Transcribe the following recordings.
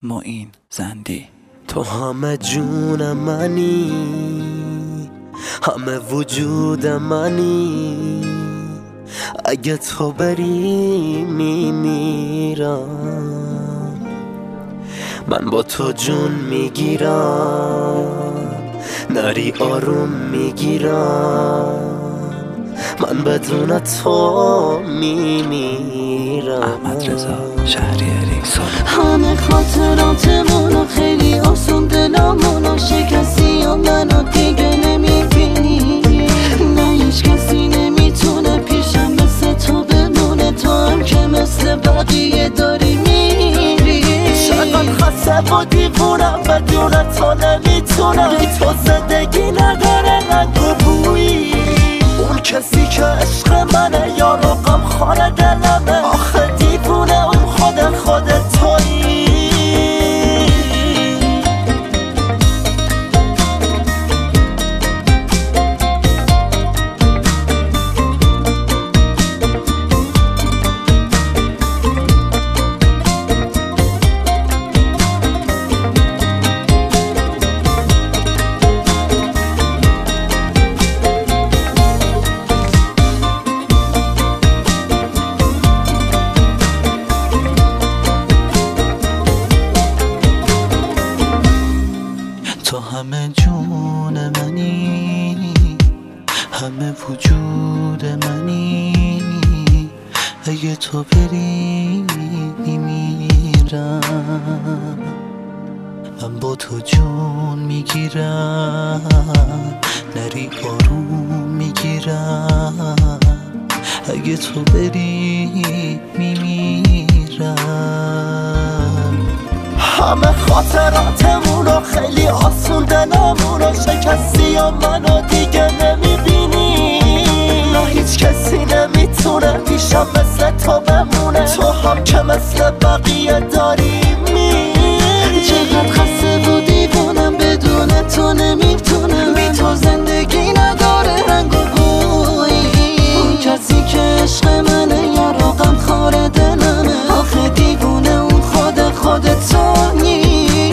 معین زندی. تو همه جون منی، همه وجود منی. اگه تو بری میمیرم، من با تو جون میگیرم. نری آروم میگیرم، من بدون تو میمیرم. احمد رضا شهریاری. همه خاطراتمونو خیلی آسون دلامونو شکستی و منو دیگه نمیبینی. نه هیچ کسی نمیتونه پیشم مثل تو بمونه، تو هم که مثل بقیه داری میری. چقدر خسته و دیوونم، بدون تو نمیتونم. بی تو زندگی نداره رنگ و بویی. اون کسی که عشق منه یا رقم خانه دلمه، آخه دیوونه اون خود تویی. تو همه جون منی، همه وجود منی. اگه تو بری میمیرم، من با تو جون میگیرم. نری آروم میگیرم، اگه تو بری میمیرم. همه خاطراتمونو خیلی آسون دلمونو شکستی و منو دیگه نمیبینی. نه هیچ کسی نمیتونه پیشم مثل تو بمونه، تو هم که مثل بقیه داری میری. چقدر خسته و دیوونم، بدون تو نمیتونم. بی تو زندگی نداره رنگ و بویی. اون کسی که عشق منه یا رقم خاره دلمه، آخه دیوونه اون خود تویی.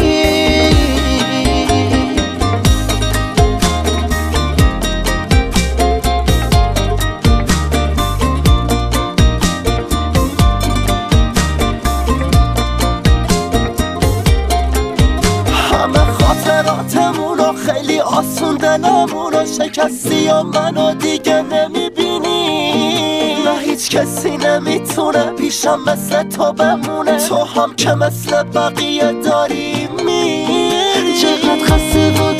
همه خاطراتمونو خیلی آسون دلمونو شکستی و منو دیگه نمیبینی. نه هیچ کسی نمیتونه پیشم مثل تو بمونه، تو هم که مثل بقیه داری میری. چقدر خسته و